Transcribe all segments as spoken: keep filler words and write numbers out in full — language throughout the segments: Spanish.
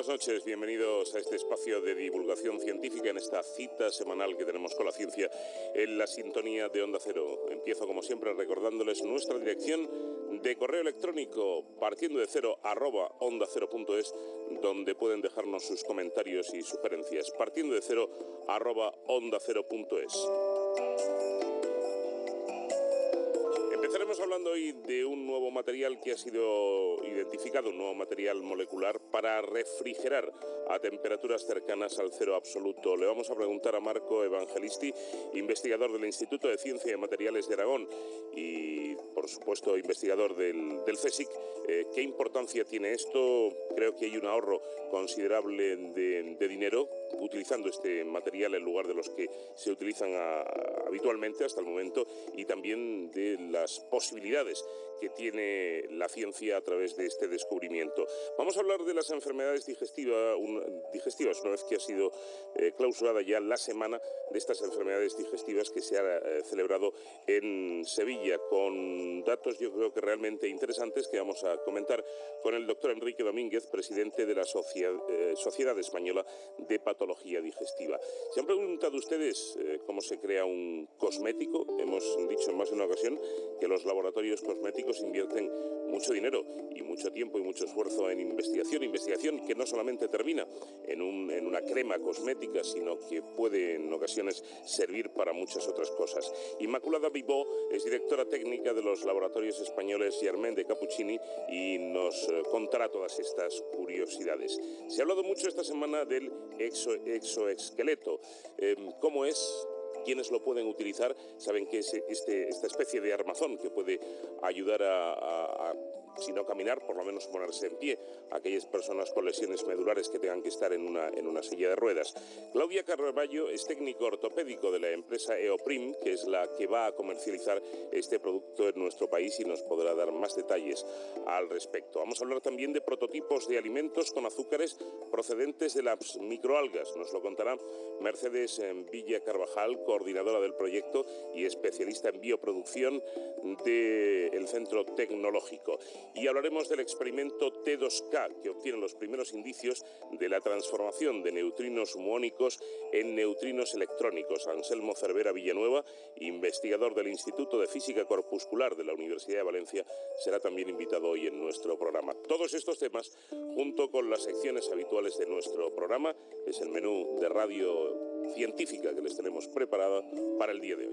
noches, bienvenidos a este espacio de divulgación científica en esta cita semanal que tenemos con la ciencia en la sintonía de Onda Cero. Empiezo como siempre recordándoles nuestra dirección de correo electrónico partiendo de cero arroba onda cero punto es, donde pueden dejarnos sus comentarios y sugerencias. Partiendo de cero arroba onda cero punto es. Empezaremos hablando hoy de un nuevo material que ha sido identificado, un nuevo material molecular para refrigerar a temperaturas cercanas al cero absoluto. Le vamos a preguntar a Marco Evangelisti, investigador del Instituto de Ciencia y Materiales de Aragón y, por supuesto, investigador del, del CSIC, eh, ¿qué importancia tiene esto? Creo que hay un ahorro considerable de, de dinero utilizando este material en lugar de los que se utilizan a, a, habitualmente hasta el momento, y también de las posibilidades que tiene la ciencia a través de este descubrimiento. Vamos a hablar de las enfermedades digestiva, un, digestivas, una vez que ha sido eh, clausurada ya la semana de estas enfermedades digestivas que se ha eh, celebrado en Sevilla, con datos yo creo que realmente interesantes que vamos a comentar con el doctor Enrique Domínguez, presidente de la Sociedad, eh, Sociedad Española de Patología Digestiva. ¿Se han preguntado ustedes eh, cómo se crea un cosmético? Hemos dicho en más de una ocasión que los laboratorios cosméticos invierten mucho dinero y mucho tiempo y mucho esfuerzo en investigación, investigación que no solamente termina en, un, en una crema cosmética, sino que puede en ocasiones servir para muchas otras cosas. Inmaculada Vivó es directora técnica de los laboratorios españoles Germain de Cappuccini y nos eh, contará todas estas curiosidades. Se ha hablado mucho esta semana del exo, exoesqueleto. Eh, ¿Cómo es? ¿Quiénes lo pueden utilizar? Saben que es este, esta especie de armazón que puede ayudar a, a, a, si no caminar, por lo menos ponerse en pie a aquellas personas con lesiones medulares que tengan que estar en una, en una silla de ruedas. Claudia Carballo es técnico ortopédico de la empresa Eoprim, que es la que va a comercializar este producto en nuestro país y nos podrá dar más detalles al respecto. Vamos a hablar también de prototipos de alimentos con azúcares procedentes de las microalgas. Nos lo contará Mercedes Villa Carvajal, coordinadora del proyecto y especialista en bioproducción del Centro Tecnológico. Y hablaremos del experimento T dos K, que obtiene los primeros indicios de la transformación de neutrinos muónicos en neutrinos electrónicos. Anselmo Cervera Villanueva, investigador del Instituto de Física Corpuscular de la Universidad de Valencia, será también invitado hoy en nuestro programa. Todos estos temas, junto con las secciones habituales de nuestro programa, es el menú de radio científica que les tenemos preparada para el día de hoy.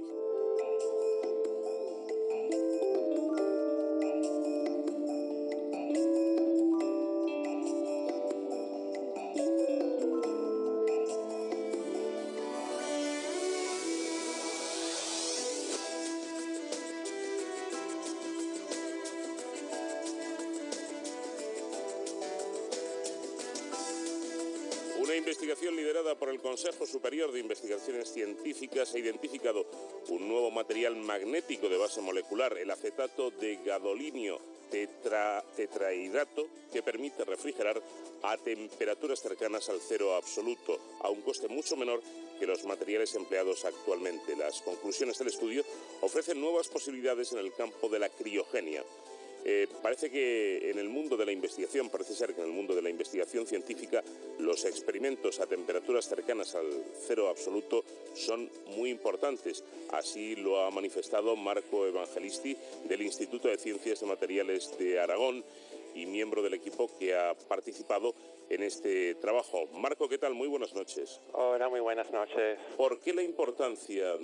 Una investigación liderada por el Consejo Superior de Investigaciones Científicas ha identificado un nuevo material magnético de base molecular, el acetato de gadolinio tetra, tetrahidrato, que permite refrigerar a temperaturas cercanas al cero absoluto, a un coste mucho menor que los materiales empleados actualmente. Las conclusiones del estudio ofrecen nuevas posibilidades en el campo de la criogenia. Eh, parece que en el mundo de la investigación, parece ser que en el mundo de la investigación científica, los experimentos a temperaturas cercanas al cero absoluto son muy importantes. Así lo ha manifestado Marco Evangelisti del Instituto de Ciencias de Materiales de Aragón y miembro del equipo que ha participado en este trabajo. Marco, ¿qué tal? Muy buenas noches. Hola, muy buenas noches. ¿Por qué la importancia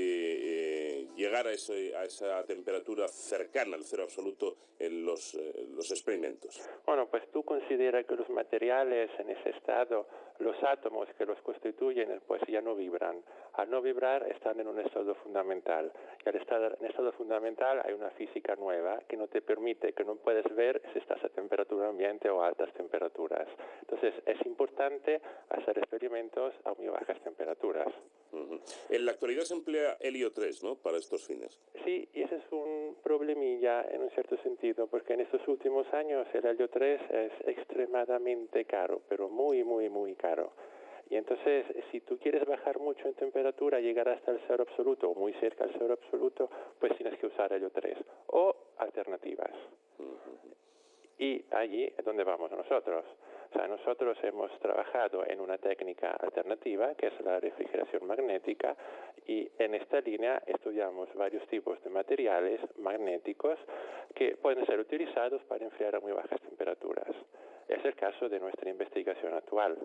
de eh, llegar a, ese, a esa temperatura cercana al cero absoluto en los, eh, los experimentos? Bueno, pues tú consideras que los materiales en ese estado, los átomos que los constituyen, pues ya no vibran. Al no vibrar están en un estado fundamental. Y al estar en estado fundamental hay una física nueva que no te permite, que no puedes ver si estás a temperatura ambiente o a altas temperaturas. Entonces es importante hacer experimentos a muy bajas temperaturas. Uh-huh. En la actualidad se emplea helio tres, ¿no?, para estos fines. Sí, y ese es un problemilla en un cierto sentido, porque en estos últimos años el helio tres es extremadamente caro, pero muy, muy, muy caro. Y entonces, si tú quieres bajar mucho en temperatura, llegar hasta el cero absoluto o muy cerca al cero absoluto, pues tienes que usar helio tres o alternativas. Uh-huh. Y allí es donde vamos nosotros. O sea, nosotros hemos trabajado en una técnica alternativa, que es la refrigeración magnética, y en esta línea estudiamos varios tipos de materiales magnéticos que pueden ser utilizados para enfriar a muy bajas temperaturas. Es el caso de nuestra investigación actual.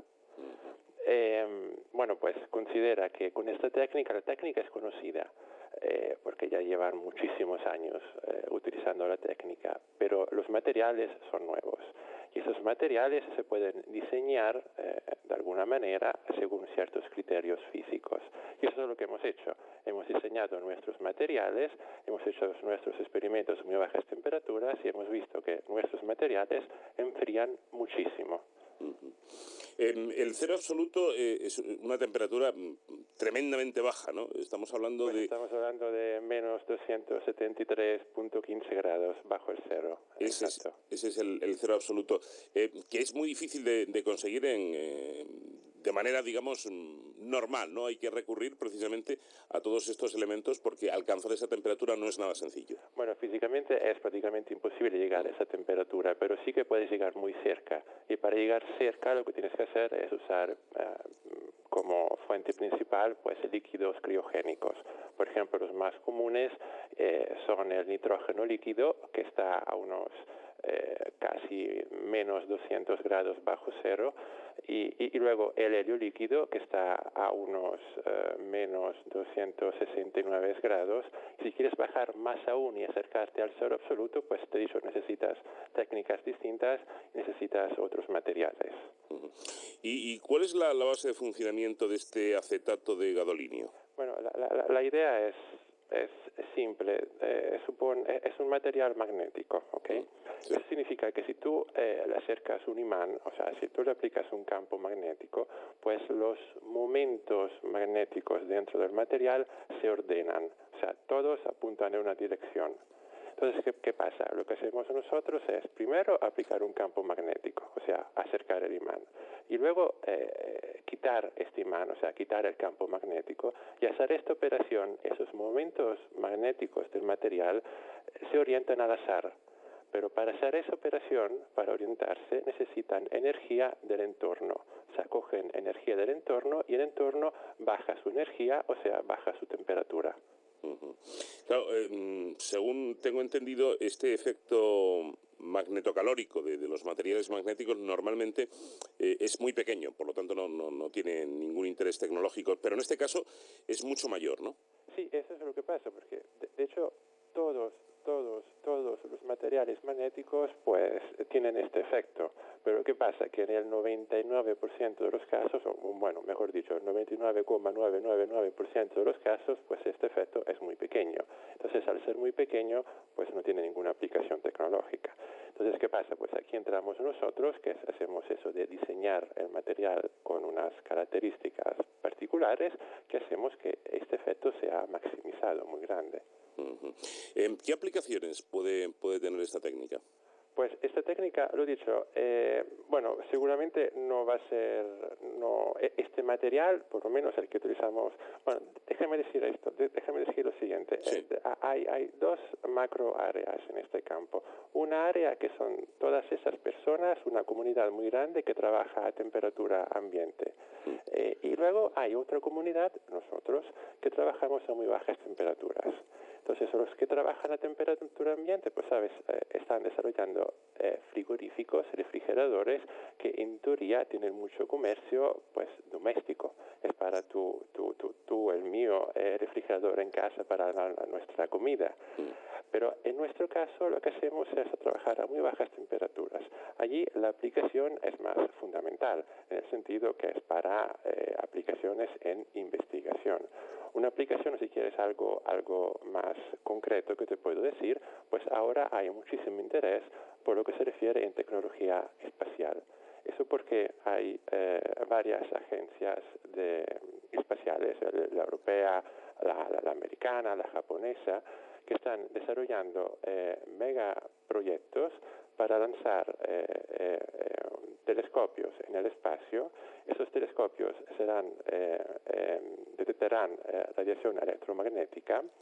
Eh, bueno, pues considera que con esta técnica, la técnica es conocida, eh, porque ya llevan muchísimos años eh, utilizando la técnica, pero los materiales son nuevos. Y esos materiales se pueden diseñar eh, de alguna manera según ciertos criterios físicos. Y eso es lo que hemos hecho. Hemos diseñado nuestros materiales, hemos hecho nuestros experimentos a muy bajas temperaturas y hemos visto que nuestros materiales enfrían muchísimo. Uh-huh. Eh, el cero absoluto eh, es una temperatura tremendamente baja, ¿no? Estamos hablando pues de... Estamos hablando de menos doscientos setenta y tres punto quince grados bajo el cero. Ese es, ese es el, el cero absoluto, eh, que es muy difícil de, de conseguir en, eh, de manera, digamos, normal, ¿no? Hay que recurrir precisamente a todos estos elementos porque alcanzar esa temperatura no es nada sencillo. Bueno, físicamente es prácticamente imposible llegar a esa temperatura, pero sí que puedes llegar muy cerca. Y para llegar cerca lo que tienes que hacer es usar uh, como fuente principal pues líquidos criogénicos. Por ejemplo, los más comunes eh, son el nitrógeno líquido, que está a unos eh, casi menos doscientos grados bajo cero, y, y, y luego el helio líquido, que está a unos eh, menos doscientos sesenta y nueve grados. Si quieres bajar más aún y acercarte al cero absoluto, pues te he dicho, necesitas técnicas distintas, necesitas otros materiales. Uh-huh. ¿Y, ¿Y cuál es la, la base de funcionamiento de este acetato de gadolinio? Bueno, la, la, la idea es, es simple, eh, supone, es un material magnético, ¿ok? Sí. Eso significa que si tú eh, le acercas un imán, o sea, si tú le aplicas un campo magnético, pues los momentos magnéticos dentro del material se ordenan, o sea, todos apuntan en una dirección. Entonces, ¿qué, ¿qué pasa? Lo que hacemos nosotros es, primero, aplicar un campo magnético, o sea, acercar el imán, y luego eh, quitar este imán, o sea, quitar el campo magnético, y hacer esta operación, esos momentos magnéticos del material eh, se orientan al azar. Pero para hacer esa operación, para orientarse, necesitan energía del entorno. O sea, cogen energía del entorno y el entorno baja su energía, o sea, baja su temperatura. Uh-huh. Claro, eh, según tengo entendido, este efecto magnetocalórico de, de los materiales magnéticos normalmente eh, es muy pequeño, por lo tanto no, no, no tiene ningún interés tecnológico, pero en este caso es mucho mayor, ¿no? Sí, eso es lo que pasa, porque de, de hecho todos, todos, todos los materiales magnéticos pues tienen este efecto. Pero ¿qué pasa? Que en el noventa y nueve por ciento de los casos, o bueno, mejor dicho, el noventa y nueve coma novecientos noventa y nueve por ciento de los casos, pues este efecto es muy pequeño. Entonces, al ser muy pequeño, pues no tiene ninguna aplicación tecnológica. Entonces, ¿qué pasa? Pues aquí entramos nosotros, que hacemos eso de diseñar el material con unas características particulares, que hacemos que este efecto sea maximizado, muy grande. Uh-huh. ¿En qué aplicaciones puede, puede tener esta técnica? Pues esta técnica, lo he dicho, eh, bueno, seguramente no va a ser, no, este material, por lo menos el que utilizamos, bueno, déjame decir esto, déjame decir lo siguiente, sí. eh, hay, hay dos macro áreas en este campo. Una área que son todas esas personas, una comunidad muy grande que trabaja a temperatura ambiente. Mm. Eh, y luego hay otra comunidad, nosotros, que trabajamos a muy bajas temperaturas. Entonces, los que trabajan a temperatura ambiente, pues sabes, eh, están desarrollando eh, frigoríficos, refrigeradores, que en teoría tienen mucho comercio, pues, doméstico. Es para tu, tu, tu, tu el mío, eh, refrigerador en casa para la, la, nuestra comida. Pero en nuestro caso, lo que hacemos es trabajar a muy bajas temperaturas. Allí la aplicación es más fundamental, en el sentido que es para eh, aplicaciones en investigación. Una aplicación, si quieres algo, algo más concreto que te puedo decir, pues ahora hay muchísimo interés por lo que se refiere en tecnología espacial. Eso porque hay eh, varias agencias de, espaciales, la europea, la, la, la americana, la japonesa, que están desarrollando eh, megaproyectos para lanzar eh, eh, telescopios en el espacio. Esos telescopios serán, eh, eh, detectarán eh, radiación electromagnética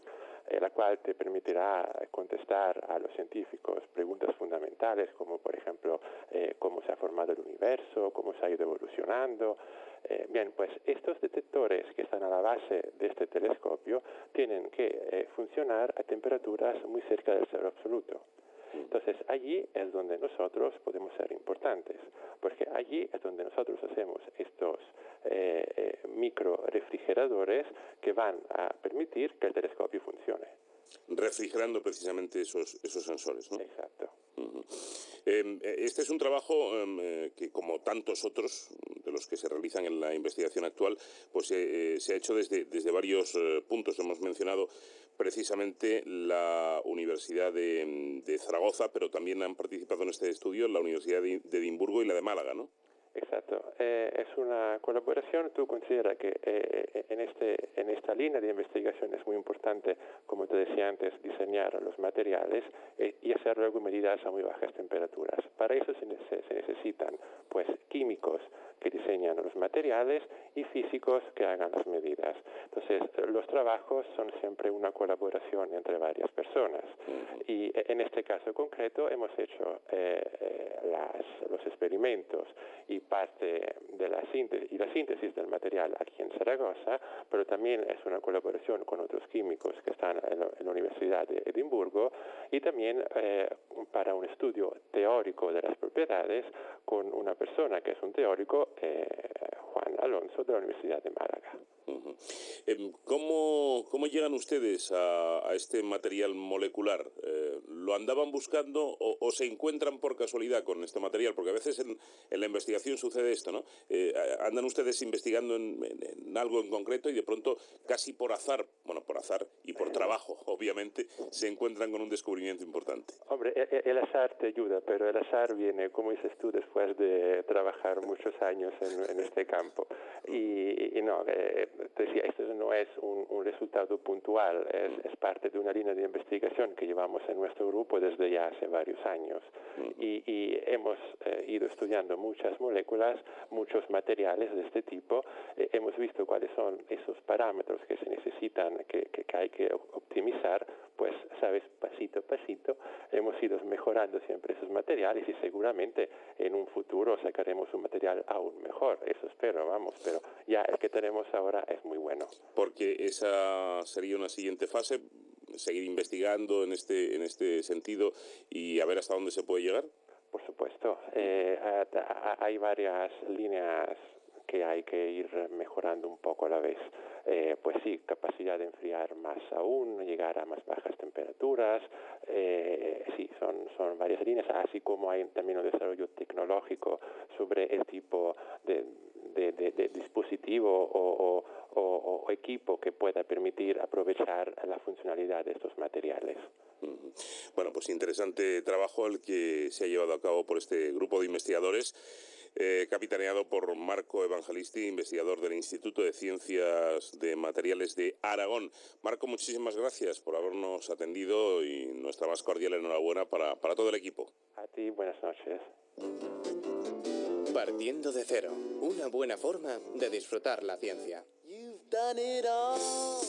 eh, la cual te permitirá contestar a los científicos preguntas fundamentales como por ejemplo eh, cómo se ha formado el universo, cómo se ha ido evolucionando. Eh, bien, pues estos detectores que están a la base de este telescopio tienen que eh, funcionar a temperaturas muy cerca del cero absoluto. Entonces allí es donde nosotros podemos ser importantes, porque allí es donde nosotros hacemos estos eh, eh, micro refrigeradores que van a permitir que el telescopio funcione. Refrigerando precisamente esos, esos sensores, ¿no? Exacto. Uh-huh. Eh, este es un trabajo eh, que, como tantos otros de los que se realizan en la investigación actual, pues eh, se ha hecho desde, desde varios eh, puntos. Hemos mencionado precisamente la Universidad de, de Zaragoza, pero también han participado en este estudio la Universidad de, de Edimburgo y la de Málaga, ¿no? Exacto. Eh, es una colaboración. Tú consideras que eh, en, este, en esta línea de investigación es muy importante, como te decía antes, diseñar los materiales eh, y hacerlo con medidas a muy bajas temperaturas. Para eso se, se necesitan pues, químicos que diseñan los materiales y físicos que hagan las medidas. Entonces, los trabajos son siempre una colaboración entre varias personas. Y en este caso concreto hemos hecho eh, las, los experimentos y parte de la síntesis y la síntesis del material aquí en Zaragoza, pero también es una colaboración con otros químicos que están en la, en la Universidad de Edimburgo y también eh, para un estudio teórico de las propiedades con una persona que es un teórico, eh, Juan Alonso, de la Universidad de Málaga. Uh-huh. eh, ¿cómo, ¿Cómo llegan ustedes a, a este material molecular? Eh, ¿Lo andaban buscando o, o se encuentran por casualidad con este material? Porque a veces en, en la investigación sucede esto, ¿no? Eh, andan ustedes investigando en, en, en algo en concreto y de pronto, casi por azar, bueno, por azar y por trabajo, obviamente, se encuentran con un descubrimiento importante. Hombre, el, el azar te ayuda, pero el azar viene, como dices tú, después de trabajar muchos años en, en este campo. Y, y no, eh, te decía, esto no es un, un resultado puntual, es, es parte de una línea de investigación que llevamos en nuestro grupo desde ya hace varios años. Y, y hemos eh, ido estudiando muchas moléculas, muchos materiales de este tipo, eh, hemos visto cuáles son esos parámetros que se necesitan, que, que, que hay que optimizar, pues, sabes, pasito a pasito, hemos ido mejorando siempre esos materiales y seguramente en un futuro sacaremos un material aún mejor, eso espero, vamos, pero ya el que tenemos ahora es muy bueno. Porque esa sería una siguiente fase, seguir investigando en este, en este sentido y a ver hasta dónde se puede llegar. Por supuesto, eh, hay varias líneas que hay que ir mejorando un poco a la vez. Eh, pues sí, capacidad de enfriar más aún, llegar a más bajas temperaturas, eh, sí, son, son varias líneas, así como hay también un desarrollo tecnológico sobre el tipo de, de, de, de dispositivo o, o, o, o equipo que pueda permitir aprovechar la funcionalidad de estos materiales. Bueno, pues interesante trabajo el que se ha llevado a cabo por este grupo de investigadores, eh, capitaneado por Marco Evangelisti, investigador del Instituto de Ciencias de Materiales de Aragón. Marco, muchísimas gracias por habernos atendido y nuestra más cordial enhorabuena para, para todo el equipo. A ti, buenas noches. Partiendo de cero, una buena forma de disfrutar la ciencia. You've done it all.